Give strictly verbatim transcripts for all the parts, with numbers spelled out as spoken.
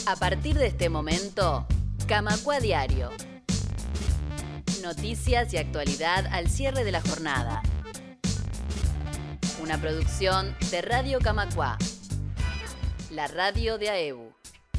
A partir de este momento, Camacuá Diario. Noticias y actualidad al cierre de la jornada. Una producción de Radio Camacuá, la radio de A E B U.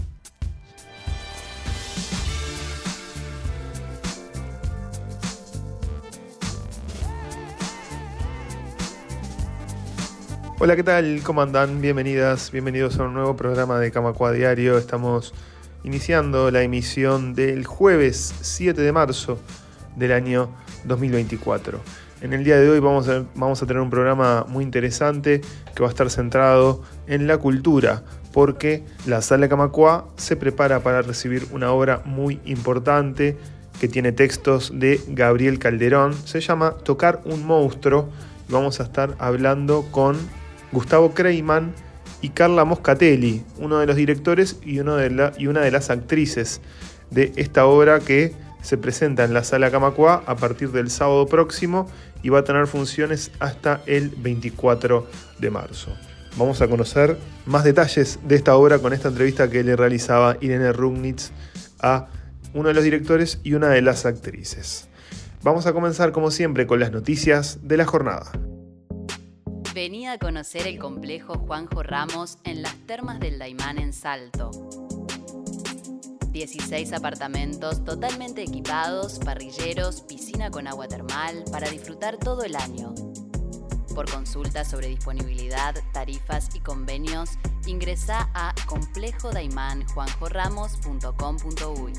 Hola, ¿qué tal? ¿Cómo andan? Bienvenidas, bienvenidos a un nuevo programa de Camacuá Diario. Estamos iniciando la emisión del jueves siete de marzo del año dos mil veinticuatro. En el día de hoy vamos a, vamos a tener un programa muy interesante que va a estar centrado en la cultura, porque la Sala Camacuá se prepara para recibir una obra muy importante que tiene textos de Gabriel Calderón. Se llama Tocar un monstruo. Vamos a estar hablando con Gustavo Creighman y Carla Moscatelli, uno de los directores y, uno de la, y una de las actrices de esta obra que se presenta en la Sala Camacuá a partir del sábado próximo y va a tener funciones hasta el veinticuatro de marzo. Vamos a conocer más detalles de esta obra con esta entrevista que le realizaba Irene Rugnitz a uno de los directores y una de las actrices. Vamos a comenzar como siempre con las noticias de la jornada. Vení a conocer el complejo Juanjo Ramos en las Termas del Daymán en Salto. dieciséis apartamentos totalmente equipados, parrilleros, piscina con agua termal para disfrutar todo el año. Por consultas sobre disponibilidad, tarifas y convenios, ingresá a complejo daymán juanjo ramos punto com punto uy.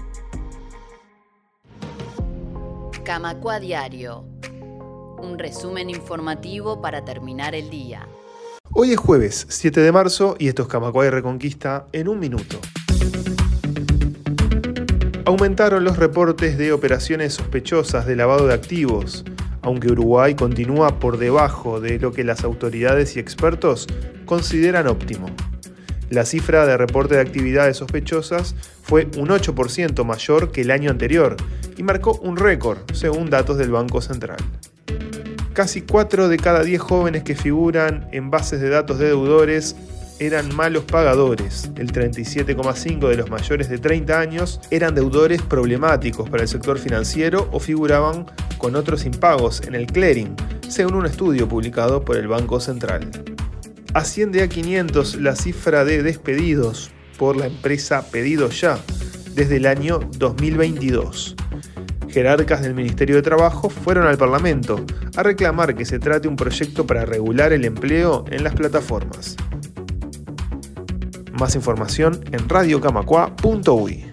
Camacuá Diario. Un resumen informativo para terminar el día. Hoy es jueves siete de marzo y esto es Camacuá y Reconquista en un minuto. Aumentaron los reportes de operaciones sospechosas de lavado de activos, aunque Uruguay continúa por debajo de lo que las autoridades y expertos consideran óptimo. La cifra de reporte de actividades sospechosas fue un ocho por ciento mayor que el año anterior y marcó un récord, según datos del Banco Central. Casi cuatro de cada diez jóvenes que figuran en bases de datos de deudores eran malos pagadores. El treinta y siete coma cinco por ciento de los mayores de treinta años eran deudores problemáticos para el sector financiero o figuraban con otros impagos en el clearing, según un estudio publicado por el Banco Central. Asciende a quinientos la cifra de despedidos por la empresa Pedido Ya desde el año dos mil veintidós. Jerarcas del Ministerio de Trabajo fueron al Parlamento a reclamar que se trate un proyecto para regular el empleo en las plataformas. Más información en radio camacuá punto uy.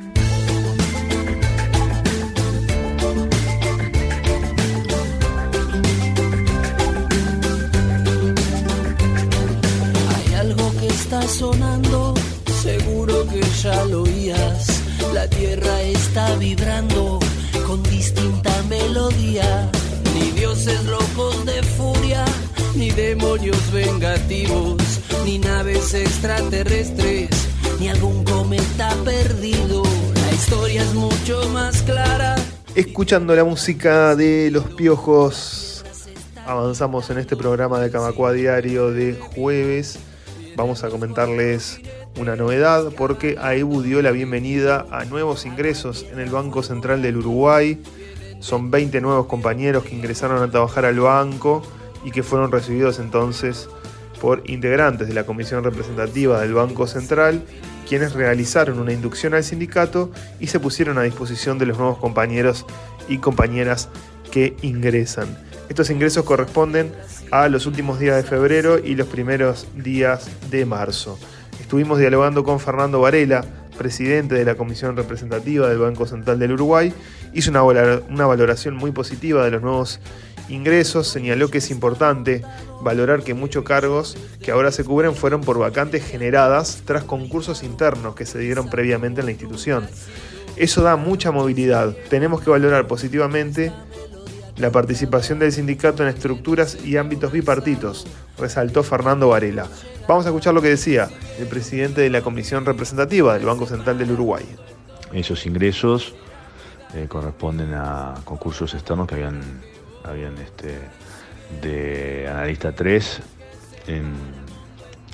Hay algo que está sonando, seguro que ya lo oías. La tierra está vibrando con distinta melodía. Ni dioses locos de furia, ni demonios vengativos, ni naves extraterrestres, ni algún cometa perdido. La historia es mucho más clara. Escuchando la música de Los Piojos, avanzamos en este programa de Camacuá Diario de jueves. Vamos a comentarles una novedad porque A E B U dio la bienvenida a nuevos ingresos en el Banco Central del Uruguay. Son veinte nuevos compañeros que ingresaron a trabajar al banco y que fueron recibidos entonces por integrantes de la Comisión Representativa del Banco Central, quienes realizaron una inducción al sindicato y se pusieron a disposición de los nuevos compañeros y compañeras que ingresan. Estos ingresos corresponden a los últimos días de febrero y los primeros días de marzo. Estuvimos dialogando con Fernando Varela, presidente de la Comisión Representativa del Banco Central del Uruguay. Hizo una, valor- una valoración muy positiva de los nuevos ingresos. Señaló que es importante valorar que muchos cargos que ahora se cubren fueron por vacantes generadas tras concursos internos que se dieron previamente en la institución. Eso da mucha movilidad. Tenemos que valorar positivamente la participación del sindicato en estructuras y ámbitos bipartitos, resaltó Fernando Varela. Vamos a escuchar lo que decía el presidente de la Comisión Representativa del Banco Central del Uruguay. Esos ingresos eh, corresponden a concursos externos que habían, habían este, de analista tres en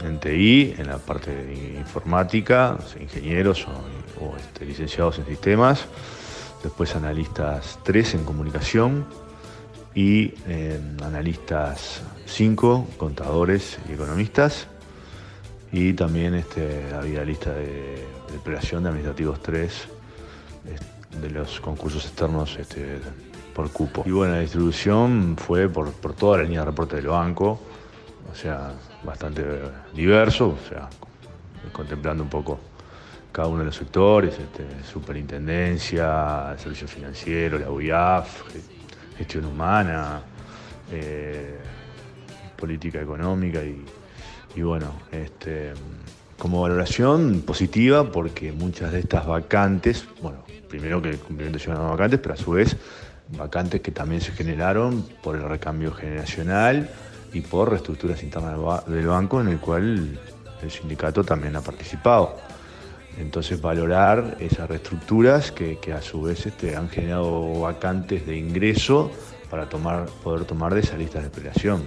en T I, en la parte de informática, o sea, ingenieros o, o este, licenciados en sistemas, después analistas tres en comunicación y eh, analistas cinco, contadores y economistas, y también este, había lista de, de operación de administrativos tres de los concursos externos este, por cupo. Y bueno, la distribución fue por, por toda la línea de reporte del banco, o sea, bastante diverso, o sea, contemplando un poco cada uno de los sectores, este, superintendencia, servicio financiero, la U I A F, gestión humana, eh, política económica y, y bueno, este, como valoración positiva porque muchas de estas vacantes, bueno, primero que el cumplimiento llevan a vacantes, pero a su vez vacantes que también se generaron por el recambio generacional y por reestructuras internas del banco en el cual el sindicato también ha participado. Entonces valorar esas reestructuras que, que a su vez este, han generado vacantes de ingreso para tomar, poder tomar de esas listas de prelación.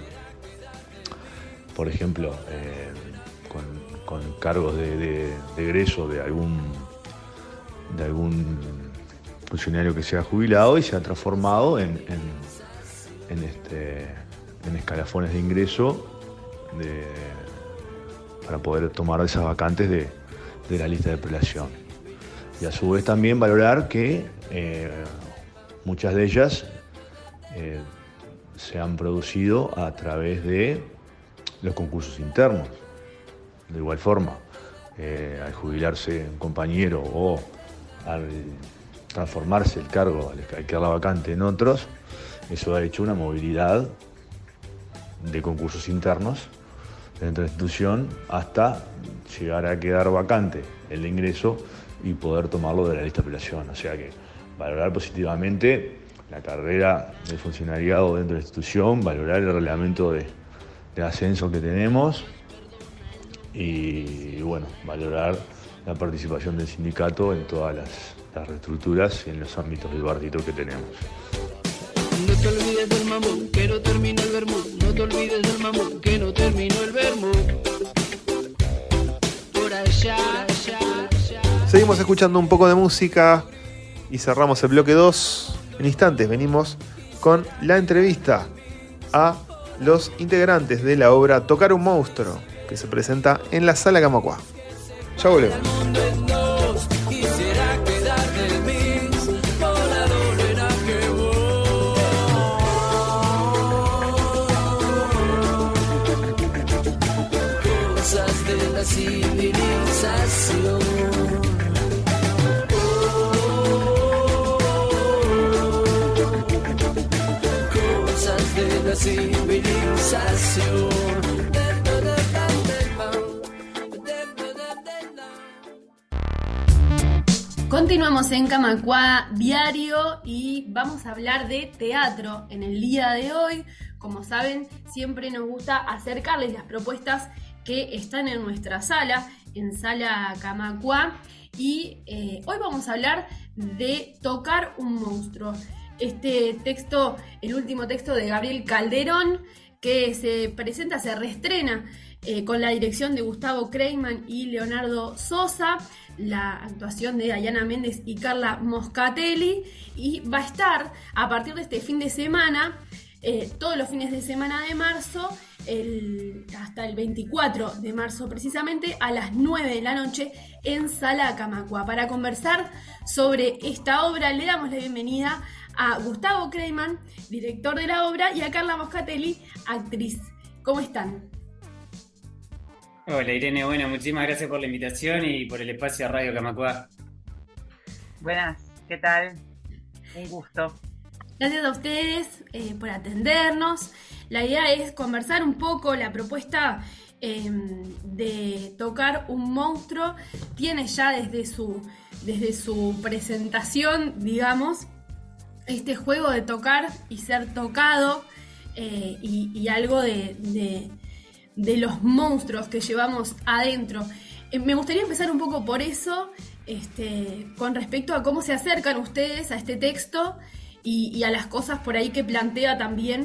Por ejemplo, eh, con, con cargos de, de, de egreso de algún, de algún funcionario que se ha jubilado y se ha transformado en, en, en, este, en escalafones de ingreso de, para poder tomar esas vacantes de, de la lista de prelación. Y a su vez también valorar que eh, muchas de ellas eh, se han producido a través de los concursos internos. De igual forma, eh, al jubilarse un compañero o al transformarse el cargo, al quedar la vacante en otros, eso ha hecho una movilidad de concursos internos dentro de la institución hasta llegar a quedar vacante el ingreso y poder tomarlo de la lista de apelación. O sea que valorar positivamente la carrera del funcionariado dentro de la institución, valorar el reglamento de, de ascenso que tenemos y, bueno, valorar la participación del sindicato en todas las, las reestructuras y en los ámbitos bipartitos que tenemos. No te olvides del mamón, que no terminó el vermú. No te olvides del mamón, que no terminó el vermú. Por allá, allá, allá. Seguimos escuchando un poco de música y cerramos el bloque dos. En instantes venimos con la entrevista a los integrantes de la obra Tocar un monstruo, que se presenta en la Sala Camacuá. Ya volvemos. Civilización. Cosas de la civilización. Continuamos en Camacuá Diario y vamos a hablar de teatro en el día de hoy. Como saben, siempre nos gusta acercarles las propuestas que están en nuestra sala, en Sala Camacuá, y eh, hoy vamos a hablar de Tocar un monstruo. Este texto, el último texto de Gabriel Calderón, que se presenta, se reestrena eh, con la dirección de Gustavo Kreiman y Leonardo Sosa, la actuación de Dayana Méndez y Carla Moscatelli, y va a estar a partir de este fin de semana, eh, todos los fines de semana de marzo, El, hasta el veinticuatro de marzo precisamente, a las nueve de la noche en Sala Camacuá. Para conversar sobre esta obra le damos la bienvenida a Gustavo Kreiman, director de la obra, y a Carla Moscatelli, actriz. ¿Cómo están? Hola Irene, bueno, muchísimas gracias por la invitación y por el espacio a Radio Camacuá. Buenas, ¿qué tal? Un gusto. Gracias a ustedes eh, por atendernos. La idea es conversar un poco. La propuesta eh, de Tocar un monstruo tiene ya desde su, desde su presentación, digamos, este juego de tocar y ser tocado eh, y, y algo de, de, de los monstruos que llevamos adentro. Eh, me gustaría empezar un poco por eso, este, con respecto a cómo se acercan ustedes a este texto y, y a las cosas por ahí que plantea también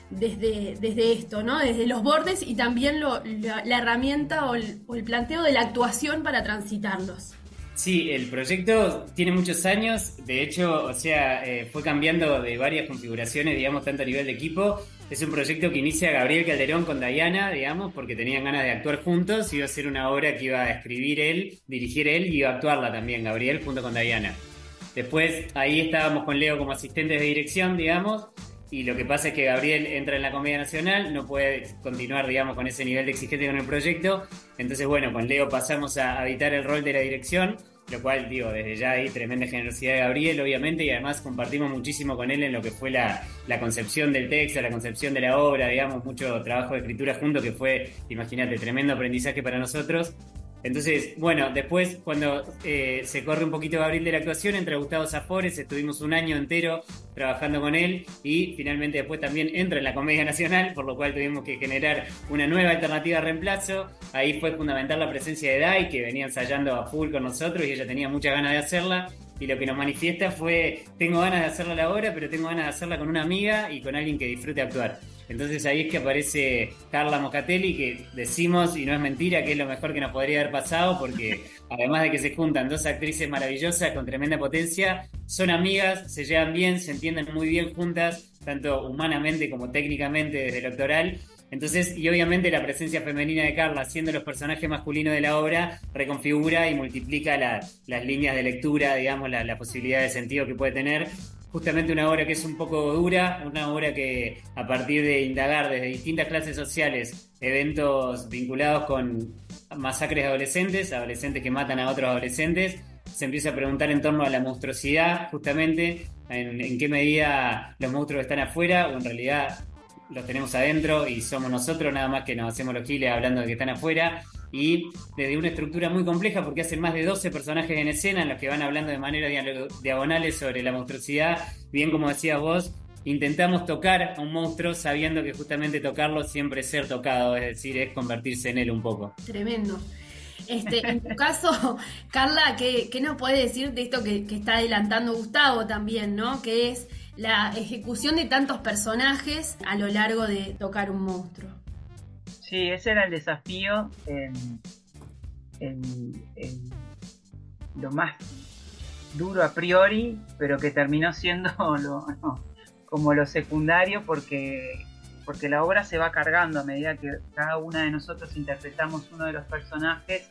desde, desde esto, ¿no? Desde los bordes y también lo, la, la herramienta o el, o el planteo de la actuación para transitarlos. Sí, el proyecto tiene muchos años, de hecho, o sea, eh, fue cambiando de varias configuraciones, digamos, tanto a nivel de equipo. Es un proyecto que inicia Gabriel Calderón con Dayana, digamos, porque tenían ganas de actuar juntos, iba a ser una obra que iba a escribir él, dirigir él y iba a actuarla también Gabriel junto con Dayana. Después ahí estábamos con Leo como asistentes de dirección, digamos, y lo que pasa es que Gabriel entra en la Comedia Nacional, no puede continuar, digamos, con ese nivel de exigencia con el proyecto. Entonces, bueno, con Leo pasamos a habitar el rol de la dirección, lo cual, digo, desde ya ahí tremenda generosidad de Gabriel, obviamente, y además compartimos muchísimo con él en lo que fue la, la concepción del texto, la concepción de la obra, digamos, mucho trabajo de escritura junto, que fue, imagínate, tremendo aprendizaje para nosotros. Entonces, bueno, después cuando eh, se corre un poquito Gabriel de la actuación, entra Gustavo Zafores, estuvimos un año entero trabajando con él y finalmente después también entra en la Comedia Nacional, por lo cual tuvimos que generar una nueva alternativa de reemplazo. Ahí fue fundamental la presencia de Dai, que venía ensayando a full con nosotros y ella tenía muchas ganas de hacerla. Y lo que nos manifiesta fue, tengo ganas de hacerla a la hora, pero tengo ganas de hacerla con una amiga y con alguien que disfrute actuar. Entonces ahí es que aparece Carla Moscatelli, que decimos, y no es mentira, que es lo mejor que nos podría haber pasado, porque además de que se juntan dos actrices maravillosas con tremenda potencia, son amigas, se llevan bien, se entienden muy bien juntas, tanto humanamente como técnicamente desde el actoral. Entonces, y obviamente la presencia femenina de Carla, siendo los personajes masculinos de la obra, reconfigura y multiplica la, las líneas de lectura, digamos, la, la posibilidad de sentido que puede tener. Justamente una obra que es un poco dura, una obra que a partir de indagar desde distintas clases sociales, eventos vinculados con masacres de adolescentes, adolescentes que matan a otros adolescentes, se empieza a preguntar en torno a la monstruosidad, justamente, en, en qué medida los monstruos están afuera o en realidad los tenemos adentro y somos nosotros nada más que nos hacemos los giles hablando de que están afuera, y desde una estructura muy compleja porque hacen más de doce personajes en escena en los que van hablando de manera diagonales sobre la monstruosidad. Bien, como decías vos, intentamos tocar a un monstruo sabiendo que justamente tocarlo siempre es ser tocado, es decir, es convertirse en él un poco. Tremendo. Este, en tu caso, Carla, ¿qué, qué nos puedes decir de esto que, que está adelantando Gustavo también, ¿no? Que es la ejecución de tantos personajes a lo largo de tocar un monstruo. Sí, ese era el desafío, en, en, en lo más duro a priori, pero que terminó siendo lo, no, como lo secundario, porque, porque la obra se va cargando a medida que cada una de nosotros interpretamos uno de los personajes,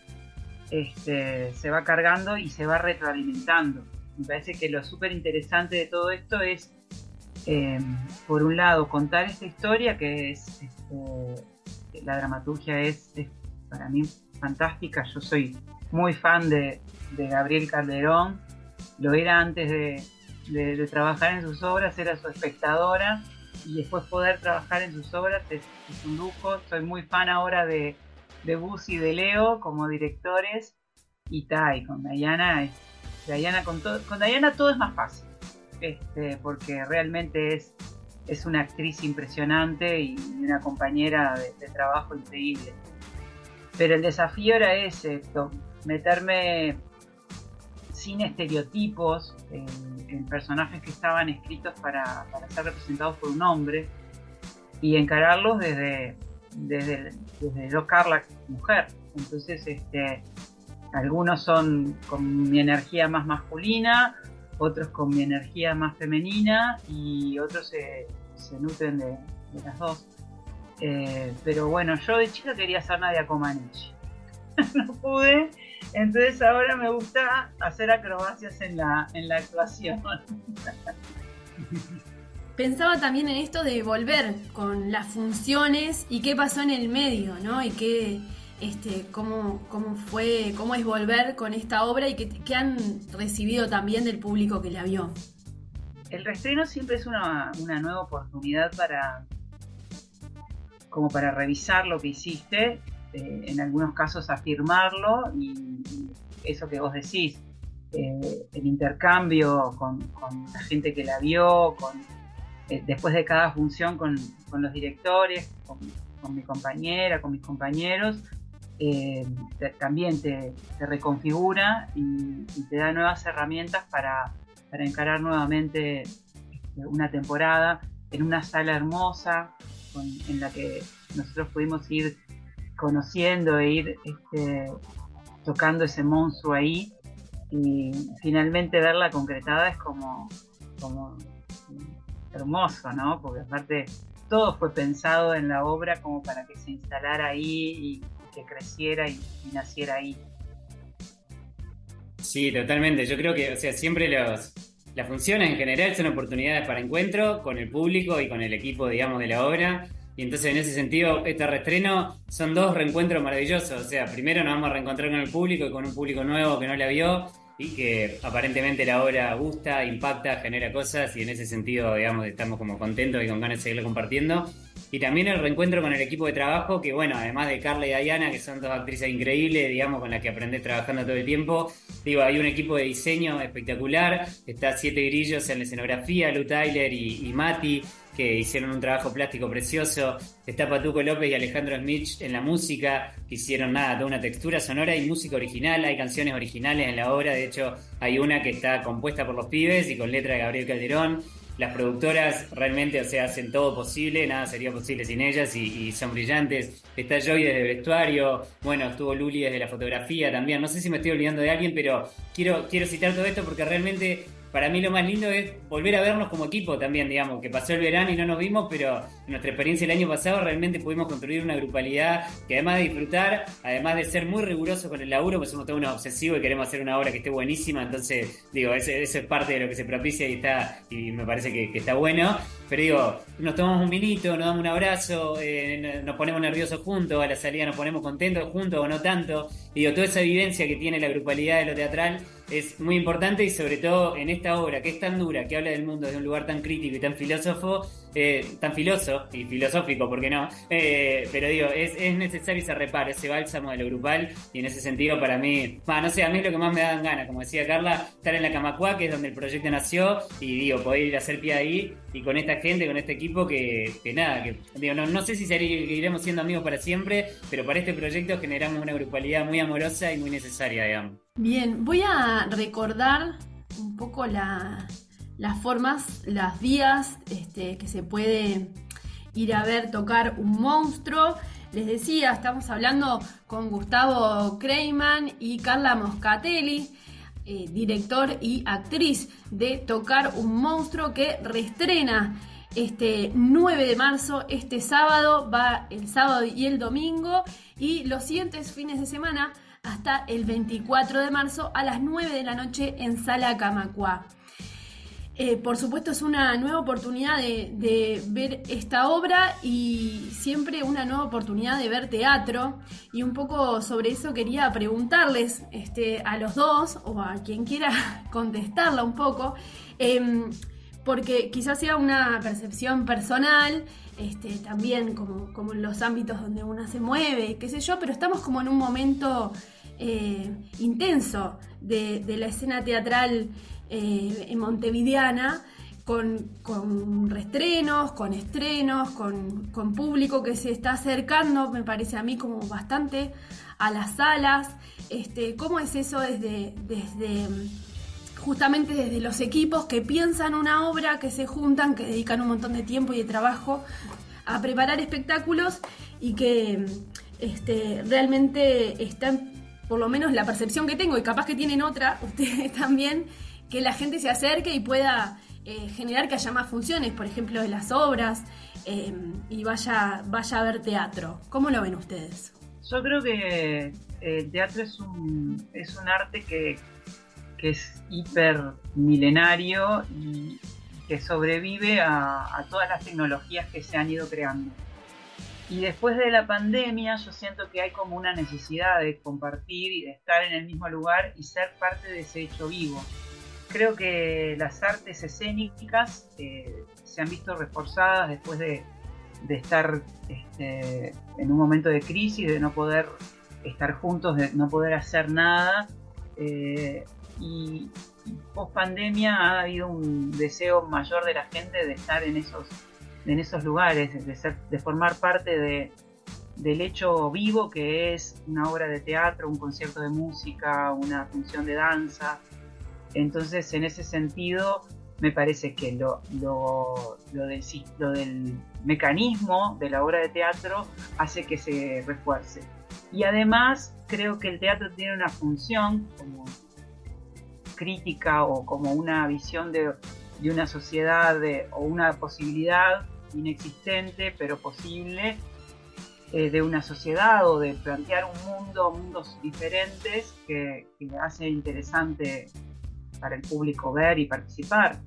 este, se va cargando y se va retroalimentando. Me parece que lo súper interesante de todo esto es, eh, por un lado, contar esta historia que es... Este, la dramaturgia es, es para mí fantástica. Yo soy muy fan de, de Gabriel Calderón, lo era antes de, de, de trabajar en sus obras, era su espectadora, y después poder trabajar en sus obras es, es un lujo. Soy muy fan ahora de, de Bus y de Leo como directores, y Tai, con Dayana, es, Dayana con, to, con Dayana todo es más fácil, este, porque realmente es Es una actriz impresionante y una compañera de, de trabajo increíble. Pero el desafío era ese, meterme sin estereotipos en, en personajes que estaban escritos para, para ser representados por un hombre y encararlos desde, desde, desde yo, Carla, mujer. Entonces, este, algunos son con mi energía más masculina, otros con mi energía más femenina y otros se, se nutren de, de las dos. Eh, pero bueno, yo de chica quería ser Nadia Comaneci. No pude, entonces ahora me gusta hacer acrobacias en la, en la actuación. Pensaba también en esto de volver con las funciones y qué pasó en el medio, ¿no? Y qué... Este, cómo, cómo fue, cómo es volver con esta obra y qué, qué han recibido también del público que la vio. El reestreno siempre es una, una nueva oportunidad para, como para revisar lo que hiciste, eh, en algunos casos afirmarlo y, y eso que vos decís, eh, el intercambio con, con la gente que la vio, con, eh, después de cada función con, con los directores, con, con mi compañera, con mis compañeros. Eh, te, también te, te reconfigura y, y te da nuevas herramientas para, para encarar nuevamente este, una temporada. en una sala hermosa con, en la que nosotros pudimos ir conociendo e ir este, tocando ese monstruo ahí, y finalmente verla concretada es como, como hermoso, ¿no? Porque aparte todo fue pensado en la obra como para que se instalara ahí y que creciera y, y naciera ahí. Sí, totalmente. Yo creo que, o sea, siempre los, las funciones en general son oportunidades para encuentro con el público y con el equipo, digamos, de la obra. Y entonces, en ese sentido, este reestreno son dos reencuentros maravillosos. O sea, primero nos vamos a reencontrar con el público y con un público nuevo que no la vio y que aparentemente la obra gusta, impacta, genera cosas, y en ese sentido, digamos, estamos como contentos y con ganas de seguirlo compartiendo. Y también el reencuentro con el equipo de trabajo, que bueno, además de Carla y Diana, que son dos actrices increíbles, digamos, con las que aprendés trabajando todo el tiempo, digo, hay un equipo de diseño espectacular, está Siete Grillos en la escenografía, Lu Tyler y, y Mati, que hicieron un trabajo plástico precioso, está Patuco López y Alejandro Smith en la música, que hicieron nada, toda una textura sonora y música original, hay canciones originales en la obra, de hecho hay una que está compuesta por los pibes y con letra de Gabriel Calderón. Las productoras realmente, o sea, hacen todo posible, nada sería posible sin ellas, y, y son brillantes. Está Joy desde el vestuario, bueno, estuvo Luli desde la fotografía también. No sé si me estoy olvidando de alguien, pero quiero, quiero citar todo esto porque realmente para mí lo más lindo es volver a vernos como equipo también, digamos, que pasó el verano y no nos vimos, pero en nuestra experiencia el año pasado realmente pudimos construir una grupalidad que, además de disfrutar, además de ser muy rigurosos con el laburo, pues somos todos unos obsesivos y queremos hacer una obra que esté buenísima, entonces, digo, eso, eso es parte de lo que se propicia y está, y me parece que, que está bueno, pero digo, nos tomamos un vinito, nos damos un abrazo, eh, nos ponemos nerviosos juntos, a la salida nos ponemos contentos juntos o no tanto, y digo, toda esa vivencia que tiene la grupalidad de lo teatral es muy importante, y sobre todo en esta obra que es tan dura, que habla del mundo desde un lugar tan crítico y tan filósofo, eh, tan filoso y filosófico, ¿por qué no? Eh, pero digo, es, es necesario ese reparo, ese bálsamo de lo grupal, y en ese sentido para mí, bah, no sé, a mí es lo que más me dan ganas, como decía Carla, estar en la Camacuá, que es donde el proyecto nació, y digo, poder ir a hacer pie ahí, y con esta gente, con este equipo que, que nada, que digo, no, no sé si seguiremos siendo amigos para siempre, pero para este proyecto generamos una grupalidad muy amorosa y muy necesaria, digamos. Bien, voy a recordar un poco la, las formas, las vías este, que se puede ir a ver tocar un monstruo. Les decía, estamos hablando con Gustavo Kreiman y Carla Moscatelli, eh, director y actriz de Tocar un Monstruo, que reestrena este nueve de marzo, este sábado, va el sábado y el domingo, y los siguientes fines de semana hasta el veinticuatro de marzo a las nueve de la noche en Sala Camacuá. Eh, por supuesto es una nueva oportunidad de, de ver esta obra, y siempre una nueva oportunidad de ver teatro, y un poco sobre eso quería preguntarles este, a los dos, o a quien quiera contestarla un poco, eh, porque quizás sea una percepción personal, este, también como, como en los ámbitos donde uno se mueve, qué sé yo, pero estamos como en un momento eh, intenso de, de la escena teatral eh, en montevideana, con, con reestrenos, con estrenos, con, con público que se está acercando, me parece a mí, como bastante a las salas. Este, ¿cómo es eso desde... desde justamente desde los equipos que piensan una obra, que se juntan, que dedican un montón de tiempo y de trabajo a preparar espectáculos, y que este, realmente están, por lo menos la percepción que tengo, y capaz que tienen otra, ustedes también, que la gente se acerque y pueda eh, generar que haya más funciones, por ejemplo, de las obras, eh, y vaya, vaya a ver teatro. ¿Cómo lo ven ustedes? Yo creo que el teatro es un, es un arte que que es hiper milenario y que sobrevive a, a todas las tecnologías que se han ido creando. Y después de la pandemia yo siento que hay como una necesidad de compartir y de estar en el mismo lugar y ser parte de ese hecho vivo. Creo que las artes escénicas eh, se han visto reforzadas después de, de estar este, en un momento de crisis, de no poder estar juntos, de no poder hacer nada. Eh, y, y post pandemia ha habido un deseo mayor de la gente de estar en esos, en esos lugares, de, ser, de formar parte de, del hecho vivo que es una obra de teatro, un concierto de música, una función de danza. Entonces, en ese sentido, me parece que lo, lo, lo, del, lo del mecanismo de la obra de teatro hace que se refuerce. Y además creo que el teatro tiene una función como crítica o como una visión de, de una sociedad de, o una posibilidad inexistente pero posible eh, de una sociedad o de plantear un mundo, mundos diferentes que, que hace interesante para el público ver y participar.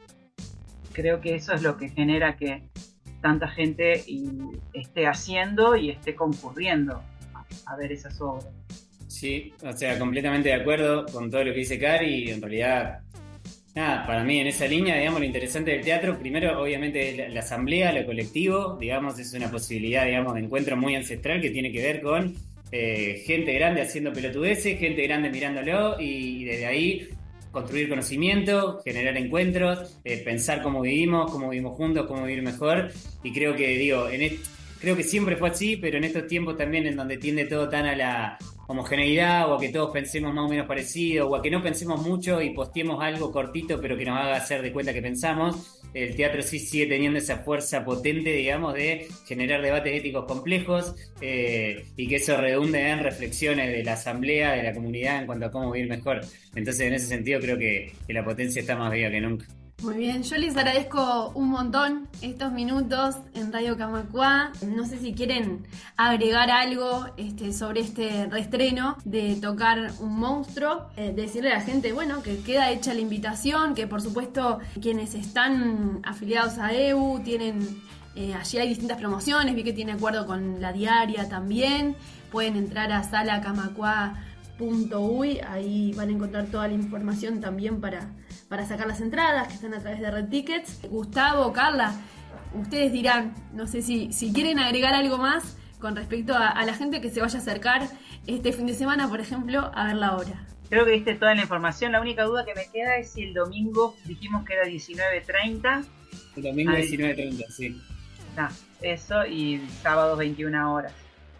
Creo que eso es lo que genera que tanta gente y, esté haciendo y esté concurriendo a, a ver esas obras. Sí, o sea, completamente de acuerdo con todo lo que dice Cari, y en realidad, nada, para mí en esa línea, digamos, lo interesante del teatro, primero, obviamente, la, la asamblea, lo colectivo, digamos, es una posibilidad, digamos, de encuentro muy ancestral que tiene que ver con eh, gente grande haciendo pelotudeces, gente grande mirándolo, y, y desde ahí construir conocimiento, generar encuentros, eh, pensar cómo vivimos, cómo vivimos juntos, cómo vivir mejor. Y creo que, digo, en est- creo que siempre fue así, pero en estos tiempos también en donde tiende todo tan a la homogeneidad, o a que todos pensemos más o menos parecido, o a que no pensemos mucho y posteemos algo cortito pero que nos haga hacer de cuenta que pensamos, el teatro sí sigue teniendo esa fuerza potente, digamos, de generar debates éticos complejos, eh, y que eso redunde en reflexiones de la asamblea, de la comunidad en cuanto a cómo vivir mejor. Entonces, en ese sentido, creo que, que la potencia está más viva que nunca. Muy bien, yo les agradezco un montón estos minutos en Radio Camacuá. No sé si quieren agregar algo este, sobre este reestreno de Tocar un Monstruo. Eh, decirle a la gente, bueno, que queda hecha la invitación, que por supuesto quienes están afiliados a E U tienen, eh, allí hay distintas promociones, vi que tiene acuerdo con La Diaria también. Pueden entrar a sala camacuá punto uy, ahí van a encontrar toda la información también para... para sacar las entradas que están a través de Red Tickets. Gustavo, Carla, ustedes dirán, no sé si, si quieren agregar algo más con respecto a, a la gente que se vaya a acercar este fin de semana, por ejemplo, a ver la obra. Creo que diste toda la información. La única duda que me queda es si el domingo dijimos que era diecinueve treinta. El domingo diecinueve treinta, sí. No, eso, y sábado veintiuna horas.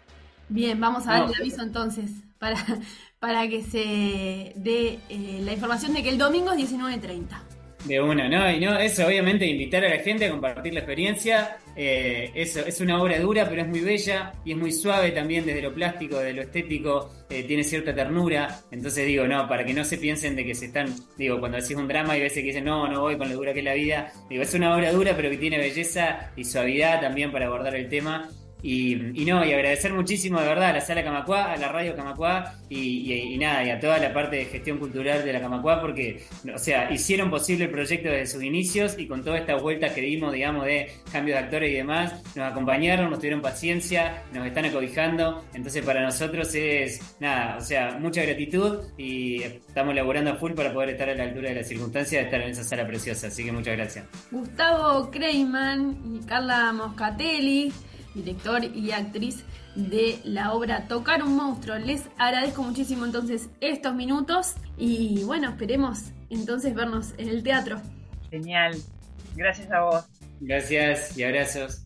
Bien, vamos a dar No. el aviso entonces para, para que se dé eh, la información de que el domingo es diecinueve treinta. De una, ¿no? Y no, eso obviamente invitar a la gente a compartir la experiencia. Eh, eso, es una obra dura, pero es muy bella y es muy suave también desde lo plástico, desde lo estético, eh, tiene cierta ternura. Entonces digo, no, para que no se piensen de que se están, digo, cuando decís un drama y veces que dicen, no, no voy con lo dura que es la vida. Digo, es una obra dura, pero que tiene belleza y suavidad también para abordar el tema. Y, y no, y agradecer muchísimo de verdad a la Sala Camacuá, a la Radio Camacuá y, y, y nada, y a toda la parte de gestión cultural de la Camacuá, porque, o sea, hicieron posible el proyecto desde sus inicios, y con todas estas vueltas que dimos, digamos, de cambio de actores y demás, nos acompañaron, nos tuvieron paciencia, nos están acobijando. Entonces para nosotros es, nada, o sea, mucha gratitud, y estamos laburando a full para poder estar a la altura de las circunstancias de estar en esa sala preciosa, así que muchas gracias. Gustavo Kreiman y Carla Moscatelli, director y actriz de la obra Tocar un Monstruo. Les agradezco muchísimo entonces estos minutos y bueno, esperemos entonces vernos en el teatro. Genial, gracias a vos. Gracias y abrazos.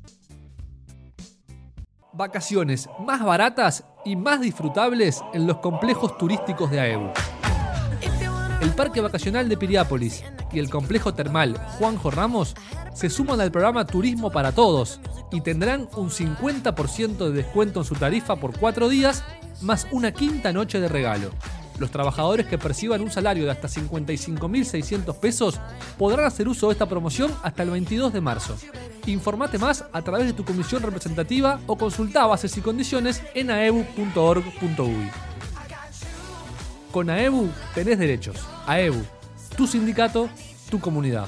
Vacaciones más baratas y más disfrutables en los complejos turísticos de A E U. El Parque Vacacional de Piriápolis y el Complejo Termal Juanjo Ramos se suman al programa Turismo para Todos y tendrán un cincuenta por ciento de descuento en su tarifa por cuatro días, más una quinta noche de regalo. Los trabajadores que perciban un salario de hasta cincuenta y cinco mil seiscientos pesos podrán hacer uso de esta promoción hasta el veintidós de marzo. Informate más a través de tu comisión representativa o consulta bases y condiciones en aebu punto org punto uy. Con A E U tenés derechos. A E U, tu sindicato, tu comunidad.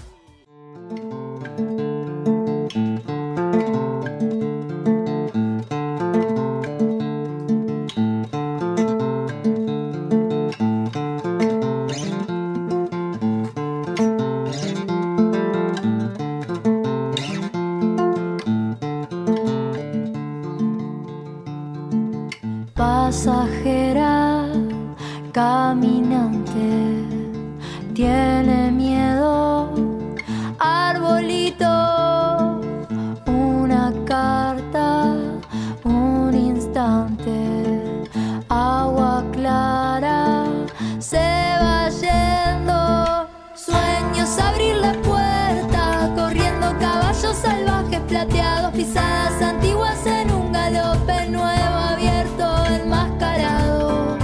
Pasajera, caminante, tiene miedo, arbolito, una carta, un instante, agua clara, se va yendo, sueños abrir la puerta. plateados, pisadas antiguas en un galope nuevo abierto, enmascarado.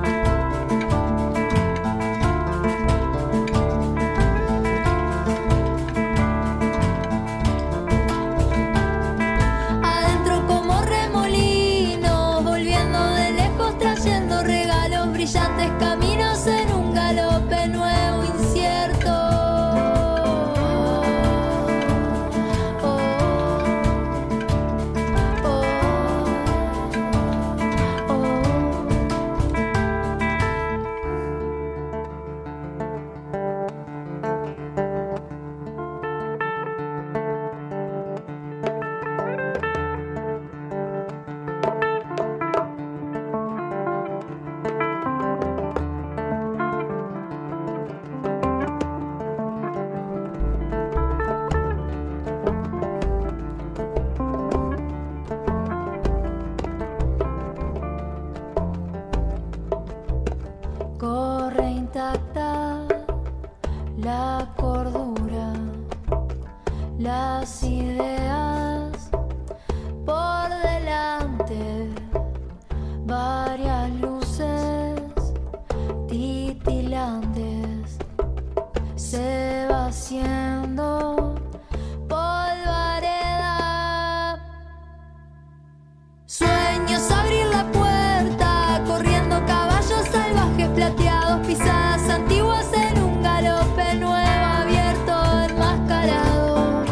Adentro como remolinos, volviendo de lejos, trayendo regalos brillantes, caminos en un galope nuevo, incierto. Corre intacta la cordura, las ideas por delante, varias luces titilantes, se va haciendo polvareda. Sueños abrir la puerta, corriendo caballos salvajes plateados, pisadas antiguas en un galope nuevo abierto, enmascarado.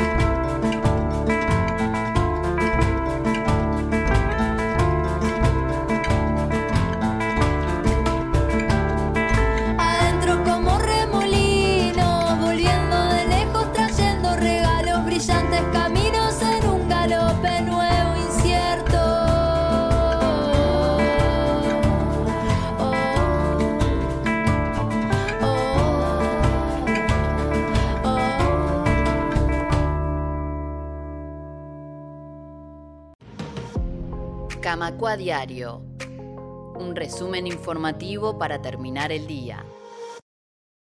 Adentro como remolinos, volviendo de lejos, trayendo regalos brillantes, caminos en un galope nuevo, incierto. Camacuá Diario. Un resumen informativo para terminar el día.